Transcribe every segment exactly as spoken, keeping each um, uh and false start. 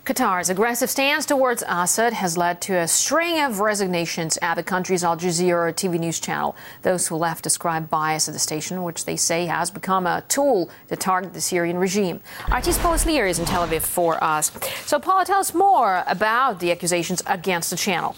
Qatar's aggressive stance towards Assad has led to a string of resignations at the country's Al Jazeera T V news channel. Those who left describe bias at the station, which they say has become a tool to target the Syrian regime. R T's Paula Slier is in Tel Aviv for us. So, Paula, tell us more about the accusations against the channel.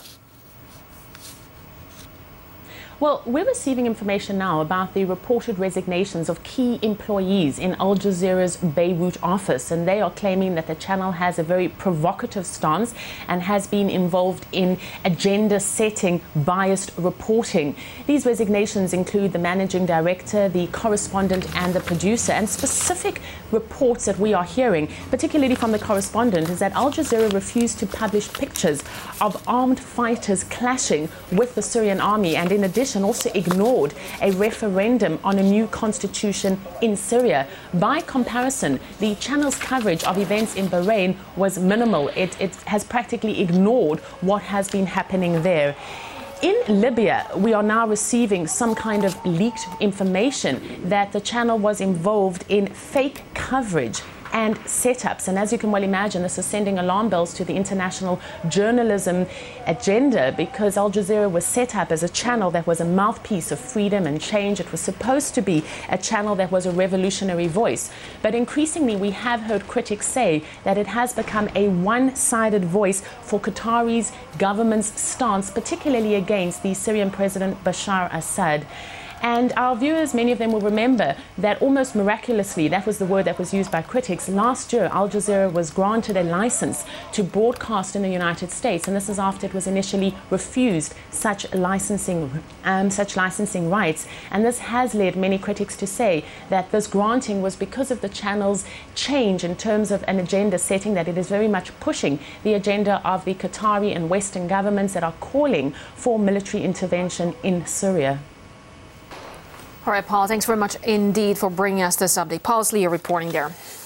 Well, we're receiving information now about the reported resignations of key employees in Al Jazeera's Beirut office, and they are claiming that the channel has a very provocative stance and has been involved in agenda-setting, biased reporting. These resignations include the managing director, the correspondent and the producer, and specific reports that we are hearing, particularly from the correspondent, is that Al Jazeera refused to publish pictures of armed fighters clashing with the Syrian army, and in addition and also ignored a referendum on a new constitution in Syria. By comparison, the channel's coverage of events in Bahrain was minimal. It, it has practically ignored what has been happening there. In Libya, we are now receiving some kind of leaked information that the channel was involved in fake coverage and setups. And as you can well imagine, this is sending alarm bells to the international journalism agenda, because Al Jazeera was set up as a channel that was a mouthpiece of freedom and change. It was supposed to be a channel that was a revolutionary voice. But increasingly, we have heard critics say that it has become a one-sided voice for Qatari's government's stance, particularly against the Syrian President Bashar Assad. And our viewers, many of them will remember that almost miraculously, that was the word that was used by critics, last year Al Jazeera was granted a license to broadcast in the United States, and this is after it was initially refused such licensing, um, such licensing rights. And this has led many critics to say that this granting was because of the channel's change in terms of an agenda setting, that it is very much pushing the agenda of the Qatari and Western governments that are calling for military intervention in Syria. All right, Paul, thanks very much indeed for bringing us this update. Paula Slier reporting there.